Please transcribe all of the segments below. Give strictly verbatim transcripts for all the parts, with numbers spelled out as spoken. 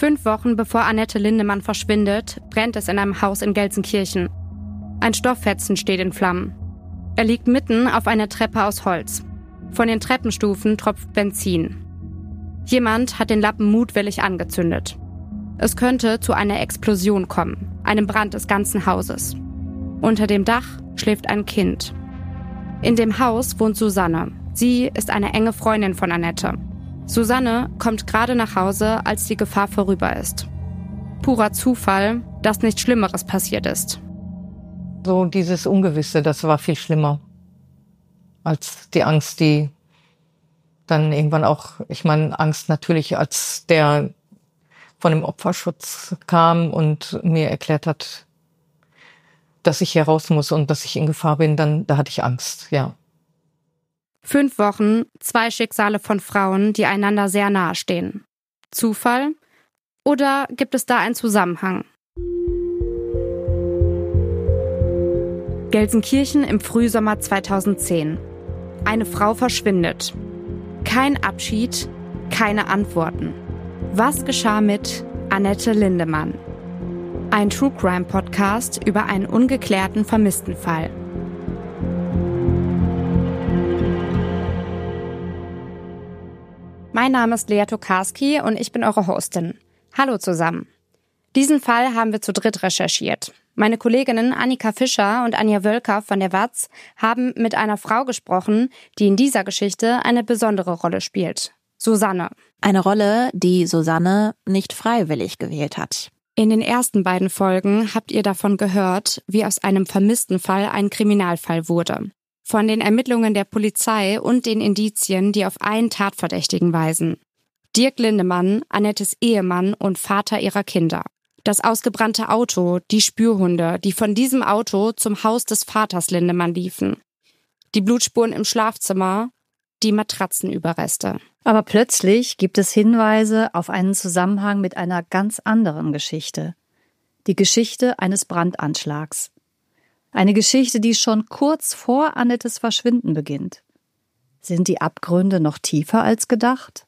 Fünf Wochen bevor Annette Lindemann verschwindet, brennt es in einem Haus in Gelsenkirchen. Ein Stofffetzen steht in Flammen. Er liegt mitten auf einer Treppe aus Holz. Von den Treppenstufen tropft Benzin. Jemand hat den Lappen mutwillig angezündet. Es könnte zu einer Explosion kommen, einem Brand des ganzen Hauses. Unter dem Dach schläft ein Kind. In dem Haus wohnt Susanne. Sie ist eine enge Freundin von Annette. Susanne kommt gerade nach Hause, als die Gefahr vorüber ist. Purer Zufall, dass nichts Schlimmeres passiert ist. So dieses Ungewisse, das war viel schlimmer als die Angst, die dann irgendwann auch, ich meine, Angst natürlich, als der von dem Opferschutz kam und mir erklärt hat, dass ich hier raus muss und dass ich in Gefahr bin, dann da hatte ich Angst, ja. Fünf Wochen, zwei Schicksale von Frauen, die einander sehr nahe stehen. Zufall? Oder gibt es da einen Zusammenhang? Gelsenkirchen im Frühsommer zweitausendzehn. Eine Frau verschwindet. Kein Abschied, keine Antworten. Was geschah mit Annette Lindemann? Ein True Crime Podcast über einen ungeklärten Vermisstenfall. Mein Name ist Lea Tokarski und ich bin eure Hostin. Hallo zusammen. Diesen Fall haben wir zu dritt recherchiert. Meine Kolleginnen Annika Fischer und Anja Wölker von der W A Z haben mit einer Frau gesprochen, die in dieser Geschichte eine besondere Rolle spielt. Susanne. Eine Rolle, die Susanne nicht freiwillig gewählt hat. In den ersten beiden Folgen habt ihr davon gehört, wie aus einem vermissten Fall ein Kriminalfall wurde. Von den Ermittlungen der Polizei und den Indizien, die auf einen Tatverdächtigen weisen. Dirk Lindemann, Annettes Ehemann und Vater ihrer Kinder. Das ausgebrannte Auto, die Spürhunde, die von diesem Auto zum Haus des Vaters Lindemann liefen. Die Blutspuren im Schlafzimmer, die Matratzenüberreste. Aber plötzlich gibt es Hinweise auf einen Zusammenhang mit einer ganz anderen Geschichte. Die Geschichte eines Brandanschlags. Eine Geschichte, die schon kurz vor Annettes Verschwinden beginnt. Sind die Abgründe noch tiefer als gedacht?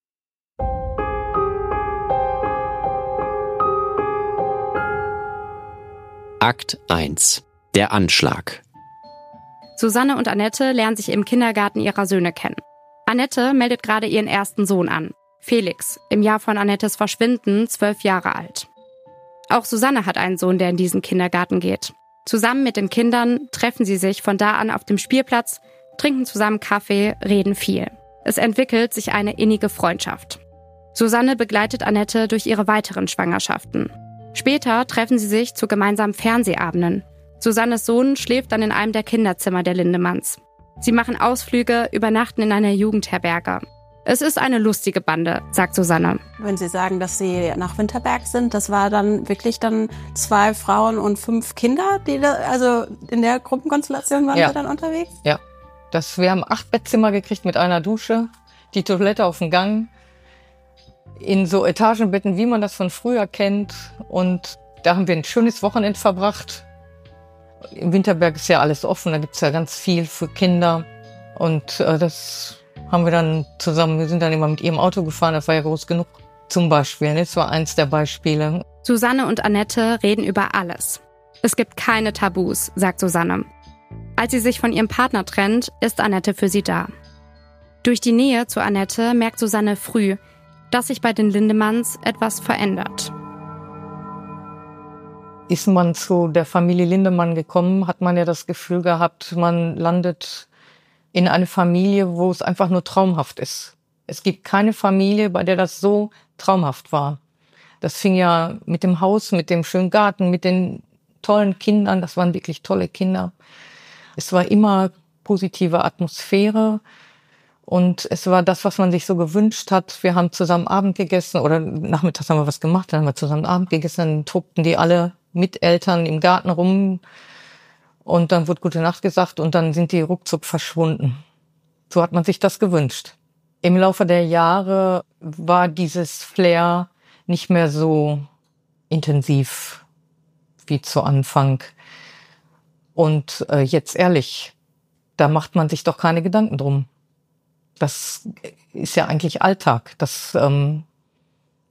Akt eins. Der Anschlag. Susanne und Annette lernen sich im Kindergarten ihrer Söhne kennen. Annette meldet gerade ihren ersten Sohn an. Felix, im Jahr von Annettes Verschwinden, zwölf Jahre alt. Auch Susanne hat einen Sohn, der in diesen Kindergarten geht. Zusammen mit den Kindern treffen sie sich von da an auf dem Spielplatz, trinken zusammen Kaffee, reden viel. Es entwickelt sich eine innige Freundschaft. Susanne begleitet Annette durch ihre weiteren Schwangerschaften. Später treffen sie sich zu gemeinsamen Fernsehabenden. Susannes Sohn schläft dann in einem der Kinderzimmer der Lindemanns. Sie machen Ausflüge, übernachten in einer Jugendherberge. Es ist eine lustige Bande, sagt Susanne. Wenn Sie sagen, dass Sie nach Winterberg sind, das war dann wirklich dann zwei Frauen und fünf Kinder, die da, also in der Gruppenkonstellation waren ja. Sie dann unterwegs? Ja, das, wir haben acht Bettzimmer gekriegt mit einer Dusche, die Toilette auf dem Gang, in so Etagenbetten, wie man das von früher kennt. Und da haben wir ein schönes Wochenende verbracht. Im Winterberg ist ja alles offen, da gibt's ja ganz viel für Kinder. Und äh, das haben wir dann zusammen, wir sind dann immer mit ihrem Auto gefahren, das war ja groß genug. Zum Beispiel, das war eins der Beispiele. Susanne und Annette reden über alles. Es gibt keine Tabus, sagt Susanne. Als sie sich von ihrem Partner trennt, ist Annette für sie da. Durch die Nähe zu Annette merkt Susanne früh, dass sich bei den Lindemanns etwas verändert. Ist man zu der Familie Lindemann gekommen, hat man ja das Gefühl gehabt, man landet in eine Familie, wo es einfach nur traumhaft ist. Es gibt keine Familie, bei der das so traumhaft war. Das fing ja mit dem Haus, mit dem schönen Garten, mit den tollen Kindern. Das waren wirklich tolle Kinder. Es war immer positive Atmosphäre. Und es war das, was man sich so gewünscht hat. Wir haben zusammen Abend gegessen oder nachmittags haben wir was gemacht, dann haben wir zusammen Abend gegessen, dann tobten die alle mit Eltern im Garten rum und dann wurde Gute Nacht gesagt und dann sind die ruckzuck verschwunden. So hat man sich das gewünscht. Im Laufe der Jahre war dieses Flair nicht mehr so intensiv wie zu Anfang. Und äh, jetzt ehrlich, da macht man sich doch keine Gedanken drum. Das ist ja eigentlich Alltag. Das ähm,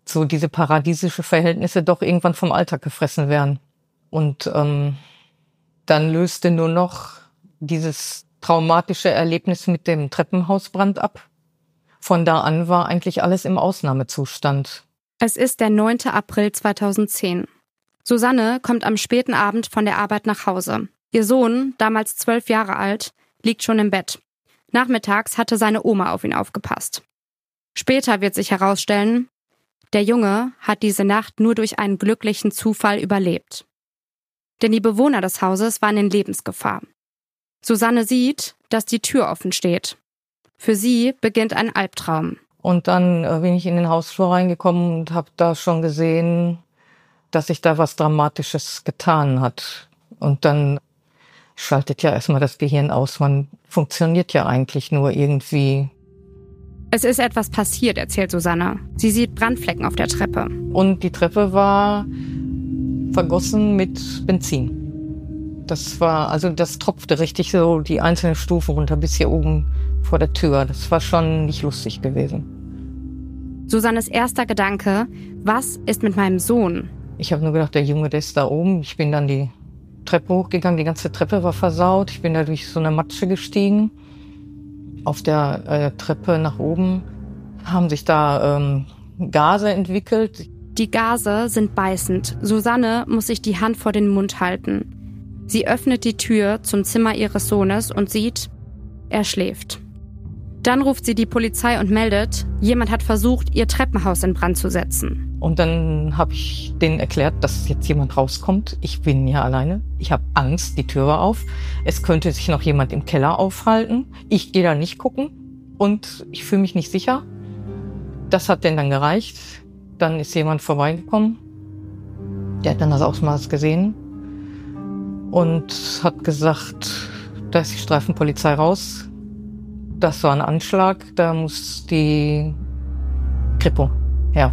so diese paradiesische Verhältnisse doch irgendwann vom Alltag gefressen werden. Und ähm, dann löste nur noch dieses traumatische Erlebnis mit dem Treppenhausbrand ab. Von da an war eigentlich alles im Ausnahmezustand. Es ist der neunte April zweitausendzehn. Susanne kommt am späten Abend von der Arbeit nach Hause. Ihr Sohn, damals zwölf Jahre alt, liegt schon im Bett. Nachmittags hatte seine Oma auf ihn aufgepasst. Später wird sich herausstellen, der Junge hat diese Nacht nur durch einen glücklichen Zufall überlebt. Denn die Bewohner des Hauses waren in Lebensgefahr. Susanne sieht, dass die Tür offen steht. Für sie beginnt ein Albtraum. Und dann äh, bin ich in den Hausflur reingekommen und habe da schon gesehen, dass sich da was Dramatisches getan hat. Und dann schaltet ja erstmal das Gehirn aus. Man funktioniert ja eigentlich nur irgendwie. Es ist etwas passiert, erzählt Susanne. Sie sieht Brandflecken auf der Treppe. Und die Treppe war vergossen mit Benzin. Das war, also das tropfte richtig so die einzelnen Stufen runter bis hier oben vor der Tür. Das war schon nicht lustig gewesen. Susannes erster Gedanke, was ist mit meinem Sohn? Ich habe nur gedacht, der Junge, der ist da oben. Ich bin dann die Treppe hochgegangen, die ganze Treppe war versaut. Ich bin da durch so eine Matsche gestiegen. Auf der äh, Treppe nach oben haben sich da ähm, Gase entwickelt. Die Gase sind beißend. Susanne muss sich die Hand vor den Mund halten. Sie öffnet die Tür zum Zimmer ihres Sohnes und sieht, er schläft. Dann ruft sie die Polizei und meldet, jemand hat versucht, ihr Treppenhaus in Brand zu setzen. Und dann habe ich denen erklärt, dass jetzt jemand rauskommt. Ich bin ja alleine. Ich habe Angst, die Tür war auf. Es könnte sich noch jemand im Keller aufhalten. Ich gehe da nicht gucken und ich fühle mich nicht sicher. Das hat denen dann gereicht. Dann ist jemand vorbeigekommen. Der hat dann das Ausmaß gesehen und hat gesagt, da ist die Streifenpolizei raus. Das war ein Anschlag, da muss die Kripo her.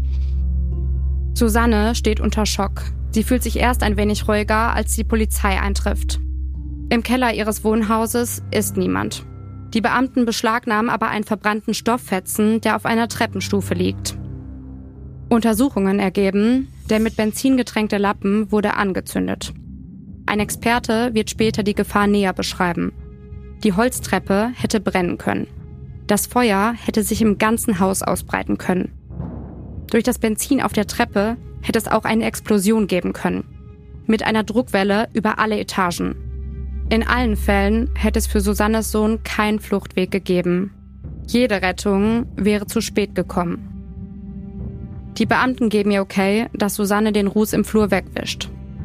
Susanne steht unter Schock. Sie fühlt sich erst ein wenig ruhiger, als die Polizei eintrifft. Im Keller ihres Wohnhauses ist niemand. Die Beamten beschlagnahmen aber einen verbrannten Stofffetzen, der auf einer Treppenstufe liegt. Untersuchungen ergeben, der mit Benzin getränkte Lappen wurde angezündet. Ein Experte wird später die Gefahr näher beschreiben. Die Holztreppe hätte brennen können. Das Feuer hätte sich im ganzen Haus ausbreiten können. Durch das Benzin auf der Treppe hätte es auch eine Explosion geben können. Mit einer Druckwelle über alle Etagen. In allen Fällen hätte es für Susannes Sohn keinen Fluchtweg gegeben. Jede Rettung wäre zu spät gekommen. Die Beamten geben ihr okay, dass Susanne den Ruß im Flur wegwischt.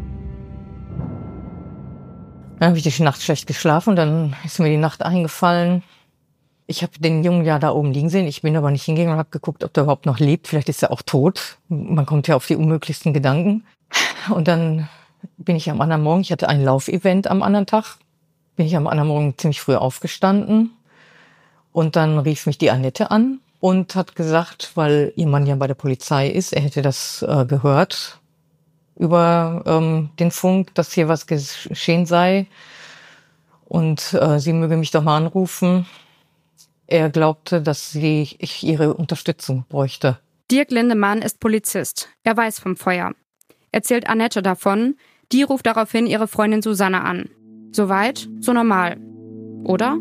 Dann habe ich die Nacht schlecht geschlafen, dann ist mir die Nacht eingefallen. Ich habe den Jungen ja da oben liegen sehen, ich bin aber nicht hingegangen und habe geguckt, ob der überhaupt noch lebt. Vielleicht ist er auch tot. Man kommt ja auf die unmöglichsten Gedanken. Und dann bin ich am anderen Morgen, ich hatte ein Laufevent am anderen Tag, bin ich am anderen Morgen ziemlich früh aufgestanden. Und dann rief mich die Annette an und hat gesagt, weil ihr Mann ja bei der Polizei ist, er hätte das äh, gehört über ähm, den Funk, dass hier was geschehen sei und äh, sie möge mich doch mal anrufen. Er glaubte, dass sie, ich ihre Unterstützung bräuchte. Dirk Lindemann ist Polizist. Er weiß vom Feuer. Erzählt Annette davon. Die ruft daraufhin ihre Freundin Susanne an. Soweit, so normal. Oder?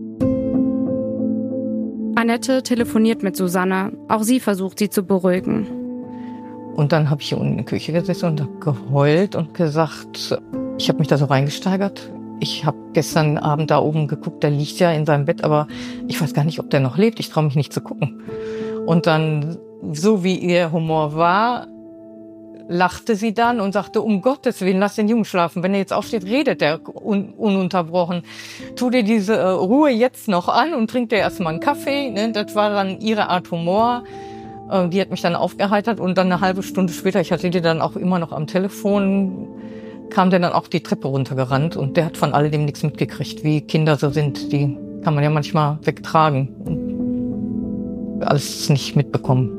Annette telefoniert mit Susanne. Auch sie versucht, sie zu beruhigen. Und dann habe ich hier unten in der Küche gesessen und habe geheult und gesagt, ich habe mich da so reingesteigert. Ich habe gestern Abend da oben geguckt, der liegt ja in seinem Bett, aber ich weiß gar nicht, ob der noch lebt. Ich traue mich nicht zu gucken. Und dann, so wie ihr Humor war, lachte sie dann und sagte, um Gottes Willen, lass den Jungen schlafen. Wenn er jetzt aufsteht, redet er un- ununterbrochen. Tu dir diese äh, Ruhe jetzt noch an und trink dir erstmal einen Kaffee. Ne? Das war dann ihre Art Humor. Äh, die hat mich dann aufgeheitert und dann eine halbe Stunde später, ich hatte die dann auch immer noch am Telefon, kam der dann auch die Treppe runtergerannt und der hat von alledem nichts mitgekriegt, wie Kinder so sind. Die kann man ja manchmal wegtragen und alles nicht mitbekommen.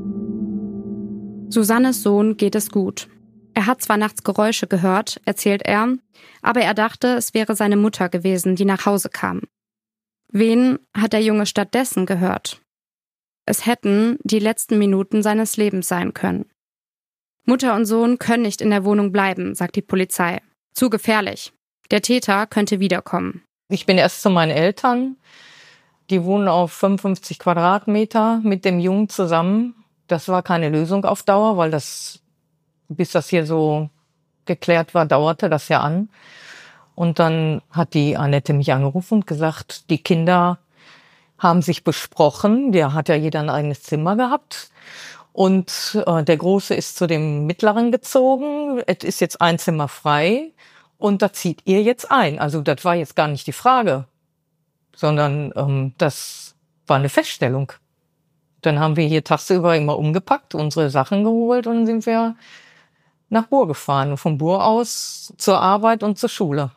Susannes Sohn geht es gut. Er hat zwar nachts Geräusche gehört, erzählt er, aber er dachte, es wäre seine Mutter gewesen, die nach Hause kam. Wen hat der Junge stattdessen gehört? Es hätten die letzten Minuten seines Lebens sein können. Mutter und Sohn können nicht in der Wohnung bleiben, sagt die Polizei. Zu gefährlich. Der Täter könnte wiederkommen. Ich bin erst zu meinen Eltern. Die wohnen auf fünfundfünfzig Quadratmeter mit dem Jungen zusammen. Das war keine Lösung auf Dauer, weil das, bis das hier so geklärt war, dauerte das ja an. Und dann hat die Annette mich angerufen und gesagt, die Kinder haben sich besprochen. Der hat ja jeder ein eigenes Zimmer gehabt. Und äh, der Große ist zu dem Mittleren gezogen. Es ist jetzt ein Zimmer frei. Und da zieht ihr jetzt ein. Also das war jetzt gar nicht die Frage, sondern ähm, das war eine Feststellung. Dann haben wir hier tagsüber immer umgepackt, unsere Sachen geholt und dann sind wir nach Buhr gefahren. Und von Buhr aus zur Arbeit und zur Schule.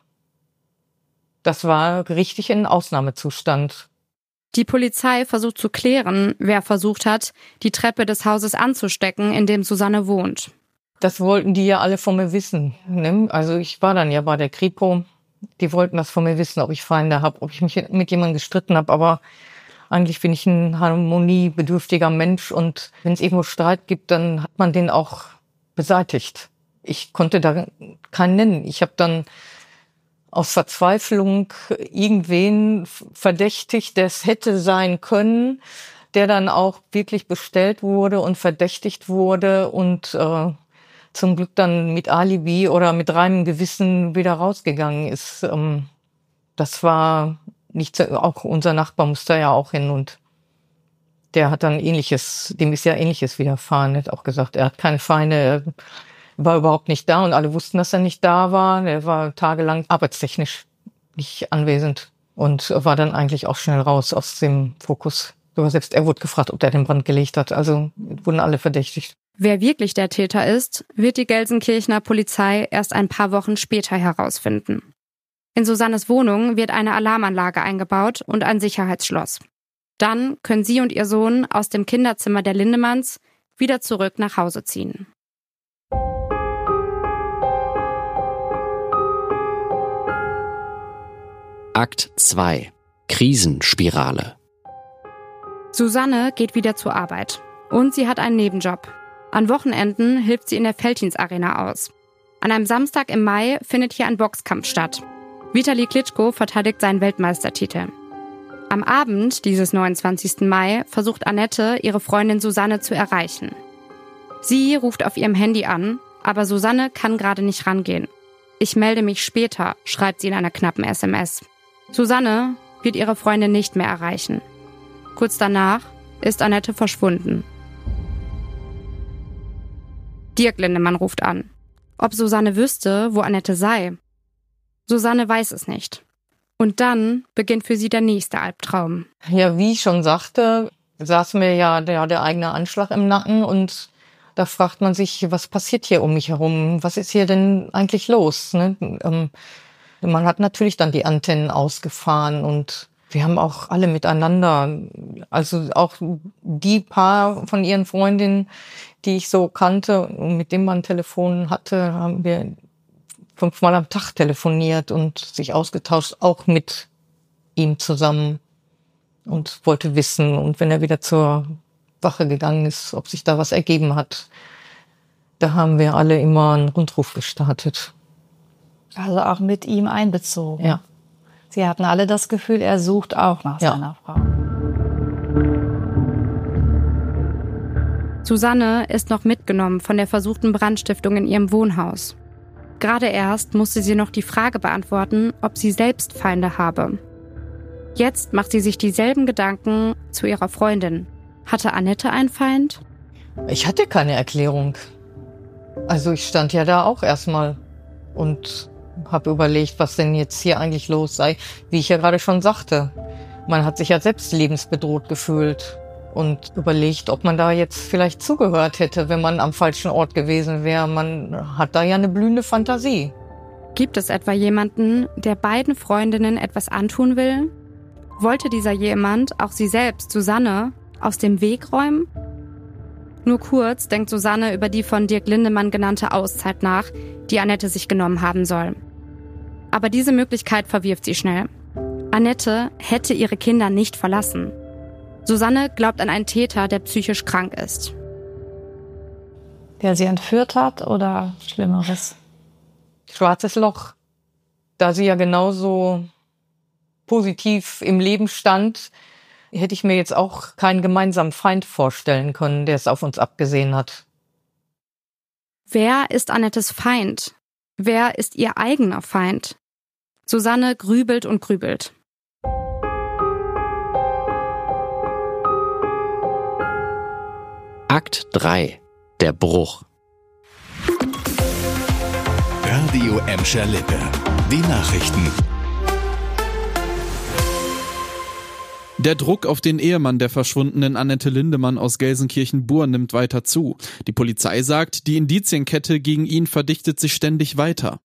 Das war richtig ein Ausnahmezustand. Die Polizei versucht zu klären, wer versucht hat, die Treppe des Hauses anzustecken, in dem Susanne wohnt. Das wollten die ja alle von mir wissen. Ne? Also ich war dann ja bei der Kripo. Die wollten das von mir wissen, ob ich Feinde habe, ob ich mich mit jemandem gestritten habe. Aber eigentlich bin ich ein harmoniebedürftiger Mensch. Und wenn es irgendwo Streit gibt, dann hat man den auch beseitigt. Ich konnte da keinen nennen. Ich habe dann aus Verzweiflung irgendwen verdächtigt, der es hätte sein können, der dann auch wirklich bestellt wurde und verdächtigt wurde und äh, zum Glück dann mit Alibi oder mit reinem Gewissen wieder rausgegangen ist. Ähm, das war nicht so, auch unser Nachbar musste ja auch hin und der hat dann Ähnliches, dem ist ja Ähnliches widerfahren. Er hat auch gesagt, er hat keine Feinde, er war überhaupt nicht da und alle wussten, dass er nicht da war. Er war tagelang arbeitstechnisch nicht anwesend und war dann eigentlich auch schnell raus aus dem Fokus. Sogar selbst er wurde gefragt, ob der den Brand gelegt hat. Also wurden alle verdächtigt. Wer wirklich der Täter ist, wird die Gelsenkirchener Polizei erst ein paar Wochen später herausfinden. In Susannes Wohnung wird eine Alarmanlage eingebaut und ein Sicherheitsschloss. Dann können sie und ihr Sohn aus dem Kinderzimmer der Lindemanns wieder zurück nach Hause ziehen. Akt zwei. Krisenspirale. Susanne geht wieder zur Arbeit. Und sie hat einen Nebenjob. An Wochenenden hilft sie in der Felddienst-Arena aus. An einem Samstag im Mai findet hier ein Boxkampf statt. Vitali Klitschko verteidigt seinen Weltmeistertitel. Am Abend dieses neunundzwanzigsten Mai versucht Annette, ihre Freundin Susanne zu erreichen. Sie ruft auf ihrem Handy an, aber Susanne kann gerade nicht rangehen. Ich melde mich später, schreibt sie in einer knappen S M S. Susanne wird ihre Freundin nicht mehr erreichen. Kurz danach ist Annette verschwunden. Dirk Lindemann ruft an. Ob Susanne wüsste, wo Annette sei? Susanne weiß es nicht. Und dann beginnt für sie der nächste Albtraum. Ja, wie ich schon sagte, saß mir ja der, der eigene Anschlag im Nacken und da fragt man sich, was passiert hier um mich herum? Was ist hier denn eigentlich los? Ne? Ähm, man hat natürlich dann die Antennen ausgefahren und wir haben auch alle miteinander, also auch die paar von ihren Freundinnen, die ich so kannte und mit denen man ein Telefon hatte, haben wir fünfmal am Tag telefoniert und sich ausgetauscht, auch mit ihm zusammen und wollte wissen. Und wenn er wieder zur Wache gegangen ist, ob sich da was ergeben hat, da haben wir alle immer einen Rundruf gestartet. Also auch mit ihm einbezogen. Ja. Sie hatten alle das Gefühl, er sucht auch nach ja. seiner Frau. Susanne ist noch mitgenommen von der versuchten Brandstiftung in ihrem Wohnhaus. Gerade erst musste sie noch die Frage beantworten, ob sie selbst Feinde habe. Jetzt macht sie sich dieselben Gedanken zu ihrer Freundin. Hatte Annette einen Feind? Ich hatte keine Erklärung. Also ich stand ja da auch erstmal und habe überlegt, was denn jetzt hier eigentlich los sei. Wie ich ja gerade schon sagte, man hat sich ja selbst lebensbedroht gefühlt und überlegt, ob man da jetzt vielleicht zugehört hätte, wenn man am falschen Ort gewesen wäre. Man hat da ja eine blühende Fantasie. Gibt es etwa jemanden, der beiden Freundinnen etwas antun will? Wollte dieser jemand auch sie selbst, Susanne, aus dem Weg räumen? Nur kurz denkt Susanne über die von Dirk Lindemann genannte Auszeit nach, die Annette sich genommen haben soll. Aber diese Möglichkeit verwirft sie schnell. Annette hätte ihre Kinder nicht verlassen. Susanne glaubt an einen Täter, der psychisch krank ist. Der sie entführt hat oder Schlimmeres? Schwarzes Loch. Da sie ja genauso positiv im Leben stand, hätte ich mir jetzt auch keinen gemeinsamen Feind vorstellen können, der es auf uns abgesehen hat. Wer ist Annettes Feind? Wer ist ihr eigener Feind? Susanne grübelt und grübelt. Akt drei. Der Bruch. Radio Emscher Lippe. Die Nachrichten. Der Druck auf den Ehemann der verschwundenen Annette Lindemann aus Gelsenkirchen-Bur nimmt weiter zu. Die Polizei sagt, die Indizienkette gegen ihn verdichtet sich ständig weiter.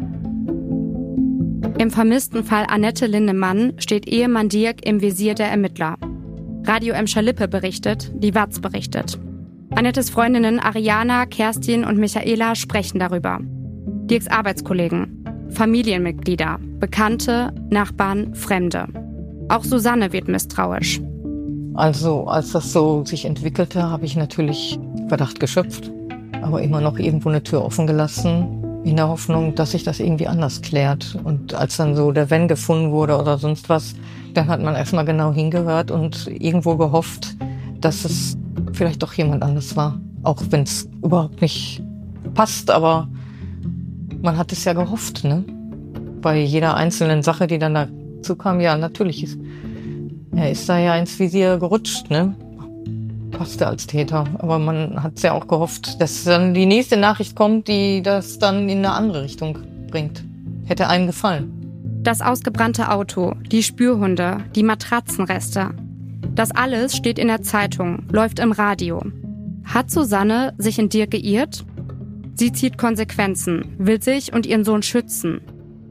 Im vermissten Fall Annette Lindemann steht Ehemann Dirk im Visier der Ermittler. Radio Emscher Lippe berichtet, die W A Z berichtet. Annettes Freundinnen Ariana, Kerstin und Michaela sprechen darüber. Dirks Arbeitskollegen, Familienmitglieder, Bekannte, Nachbarn, Fremde. Auch Susanne wird misstrauisch. Also als das so sich entwickelte, habe ich natürlich Verdacht geschöpft, aber immer noch irgendwo eine Tür offen gelassen, in der Hoffnung, dass sich das irgendwie anders klärt. Und als dann so der Van gefunden wurde oder sonst was, dann hat man erstmal genau hingehört und irgendwo gehofft, dass es vielleicht doch jemand anders war. Auch wenn es überhaupt nicht passt, aber man hat es ja gehofft, ne? Bei jeder einzelnen Sache, die dann dazu kam, ja, natürlich ist er ist da ja ins Visier gerutscht, ne? Passte als Täter. Aber man hat es ja auch gehofft, dass dann die nächste Nachricht kommt, die das dann in eine andere Richtung bringt. Hätte einem gefallen. Das ausgebrannte Auto, die Spürhunde, die Matratzenreste. Das alles steht in der Zeitung, läuft im Radio. Hat Susanne sich in Dirk geirrt? Sie zieht Konsequenzen, will sich und ihren Sohn schützen.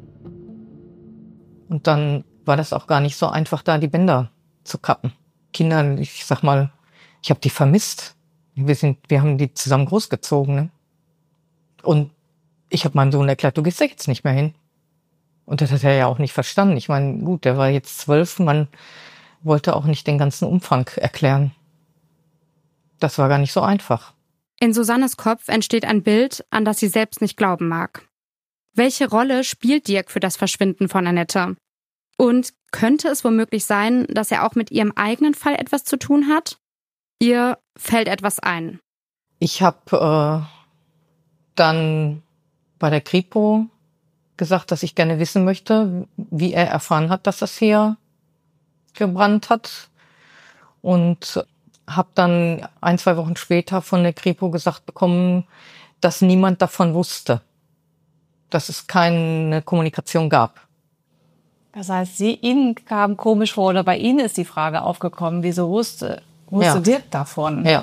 Und dann war das auch gar nicht so einfach, da die Bänder zu kappen. Kinder, ich sag mal, ich habe die vermisst. Wir sind, wir haben die zusammen großgezogen, ne? Und ich habe meinem Sohn erklärt, du gehst da jetzt nicht mehr hin. Und das hat er ja auch nicht verstanden. Ich meine, gut, der war jetzt zwölf, man wollte auch nicht den ganzen Umfang erklären. Das war gar nicht so einfach. In Susannes Kopf entsteht ein Bild, an das sie selbst nicht glauben mag. Welche Rolle spielt Dirk für das Verschwinden von Annette? Und könnte es womöglich sein, dass er auch mit ihrem eigenen Fall etwas zu tun hat? Ihr fällt etwas ein. Ich habe äh, dann bei der Kripo gesagt, dass ich gerne wissen möchte, wie er erfahren hat, dass das hier gebrannt hat. Und habe dann ein, zwei Wochen später von der Kripo gesagt bekommen, dass niemand davon wusste, dass es keine Kommunikation gab. Das heißt, Sie, Ihnen kam komisch vor, oder bei Ihnen ist die Frage aufgekommen, wieso wusste, wusste Ja. Dirk davon? Ja.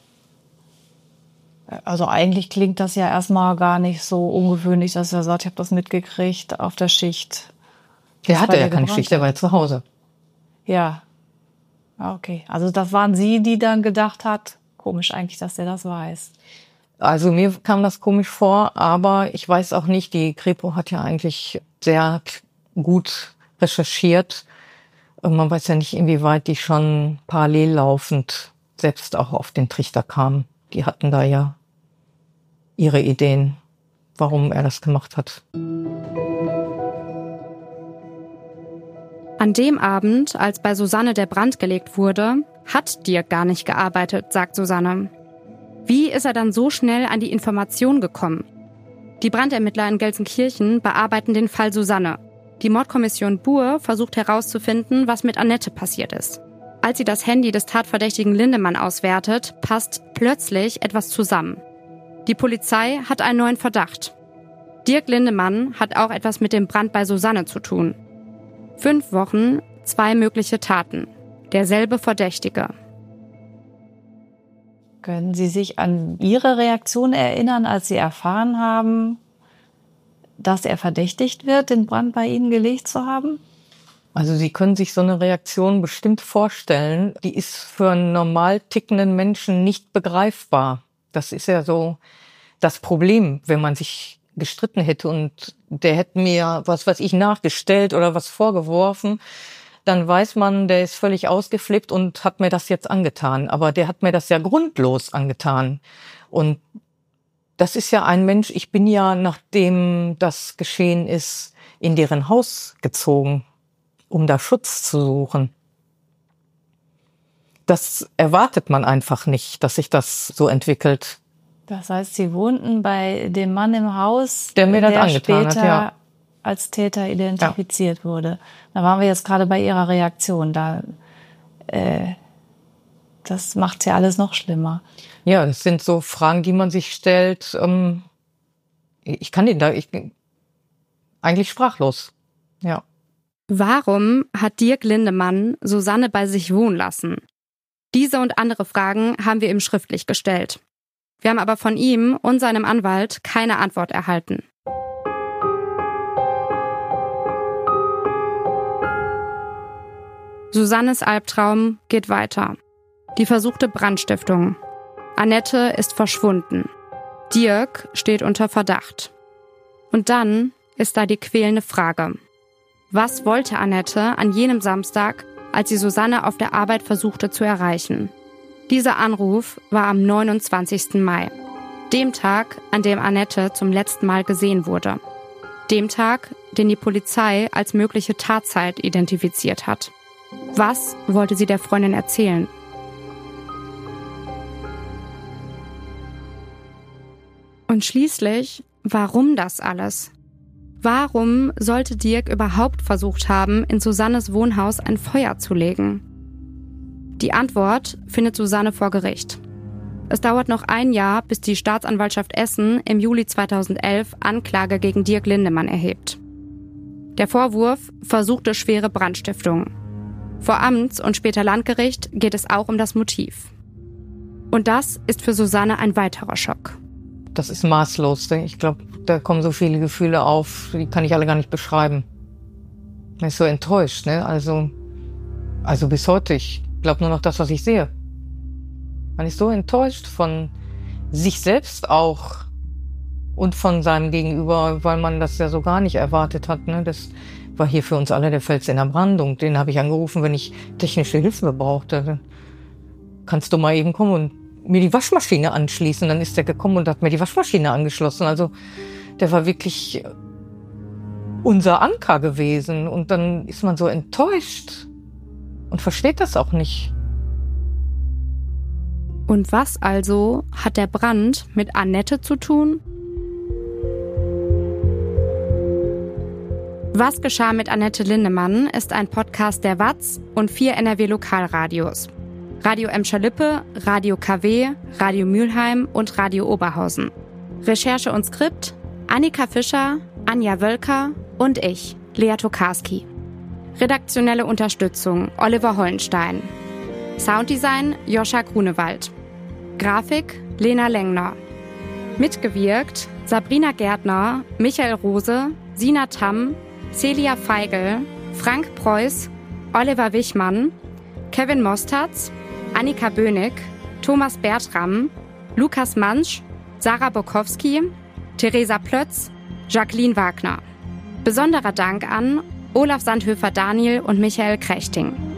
Also eigentlich klingt das ja erstmal gar nicht so ungewöhnlich, dass er sagt, ich habe das mitgekriegt auf der Schicht. Der Das hatte bei ja dir keine gebrannt Schicht, der war ja zu Hause. Ja. Ah, okay. Also das waren Sie, die dann gedacht hat, komisch eigentlich, dass der das weiß. Also mir kam das komisch vor, aber ich weiß auch nicht, die Kripo hat ja eigentlich sehr gut recherchiert. Und man weiß ja nicht, inwieweit die schon parallel laufend selbst auch auf den Trichter kamen. Die hatten da ja ihre Ideen, warum er das gemacht hat. An dem Abend, als bei Susanne der Brand gelegt wurde, hat Dirk gar nicht gearbeitet, sagt Susanne. Wie ist er dann so schnell an die Information gekommen? Die Brandermittler in Gelsenkirchen bearbeiten den Fall Susanne. Die Mordkommission Bur versucht herauszufinden, was mit Annette passiert ist. Als sie das Handy des Tatverdächtigen Lindemann auswertet, passt plötzlich etwas zusammen. Die Polizei hat einen neuen Verdacht. Dirk Lindemann hat auch etwas mit dem Brand bei Susanne zu tun. Fünf Wochen, zwei mögliche Taten. Derselbe Verdächtige. Können Sie sich an Ihre Reaktion erinnern, als Sie erfahren haben, dass er verdächtigt wird, den Brand bei Ihnen gelegt zu haben? Also Sie können sich so eine Reaktion bestimmt vorstellen. Die ist für einen normal tickenden Menschen nicht begreifbar. Das ist ja so das Problem, wenn man sich gestritten hätte und der hätte mir was, was ich nachgestellt oder was vorgeworfen, dann weiß man, der ist völlig ausgeflippt und hat mir das jetzt angetan. Aber der hat mir das ja grundlos angetan. Und das ist ja ein Mensch, ich bin ja, nachdem das geschehen ist, in deren Haus gezogen, um da Schutz zu suchen. Das erwartet man einfach nicht, dass sich das so entwickelt. Das heißt, Sie wohnten bei dem Mann im Haus, der mir das der angetan später hat, ja. als Täter identifiziert ja. wurde. Da waren wir jetzt gerade bei Ihrer Reaktion. Da, äh, das macht's ja alles noch schlimmer. Ja, das sind so Fragen, die man sich stellt. Ähm, ich kann den da, ich bin eigentlich sprachlos. Ja. Warum hat Dirk Lindemann Susanne bei sich wohnen lassen? Diese und andere Fragen haben wir ihm schriftlich gestellt. Wir haben aber von ihm und seinem Anwalt keine Antwort erhalten. Susannes Albtraum geht weiter. Die versuchte Brandstiftung. Annette ist verschwunden. Dirk steht unter Verdacht. Und dann ist da die quälende Frage. Was wollte Annette an jenem Samstag, als sie Susanne auf der Arbeit versuchte zu erreichen? Dieser Anruf war am neunundzwanzigsten Mai, dem Tag, an dem Annette zum letzten Mal gesehen wurde. Dem Tag, den die Polizei als mögliche Tatzeit identifiziert hat. Was wollte sie der Freundin erzählen? Und schließlich, warum das alles? Warum sollte Dirk überhaupt versucht haben, in Susannes Wohnhaus ein Feuer zu legen? Die Antwort findet Susanne vor Gericht. Es dauert noch ein Jahr, bis die Staatsanwaltschaft Essen im Juli zweitausendelf Anklage gegen Dirk Lindemann erhebt. Der Vorwurf: versuchte schwere Brandstiftung. Vor Amts- und später Landgericht geht es auch um das Motiv. Und das ist für Susanne ein weiterer Schock. Das ist maßlos. Ich glaube, da kommen so viele Gefühle auf, die kann ich alle gar nicht beschreiben. Man ist so enttäuscht, ne? Also, also bis heute, ich glaube nur noch das, was ich sehe. Man ist so enttäuscht von sich selbst auch und von seinem Gegenüber, weil man das ja so gar nicht erwartet hat, ne? Das war hier für uns alle der Fels in der Brandung. Den habe ich angerufen, wenn ich technische Hilfe brauchte. Dann kannst du mal eben kommen und mir die Waschmaschine anschließen. Dann ist er gekommen und hat mir die Waschmaschine angeschlossen. Also der war wirklich unser Anker gewesen. Und dann ist man so enttäuscht und versteht das auch nicht. Und was also hat der Brand mit Annette zu tun? Was geschah mit Annette Lindemann ist ein Podcast der W A Z und vier N R W-Lokalradios. Radio Emscher-Lippe, Radio K W, Radio Mülheim und Radio Oberhausen. Recherche und Skript: Annika Fischer, Anja Wölker und ich, Lea Tokarski. Redaktionelle Unterstützung: Oliver Hollenstein. Sounddesign: Joscha Grunewald. Grafik: Lena Lengner. Mitgewirkt: Sabrina Gärtner, Michael Rose, Sina Tamm, Celia Feigl, Frank Preuß, Oliver Wichmann, Kevin Mostatz, Annika Bönig, Thomas Bertram, Lukas Mansch, Sarah Bokowski, Theresa Plötz, Jacqueline Wagner. Besonderer Dank an Olaf Sandhöfer-Daniel und Michael Krechting.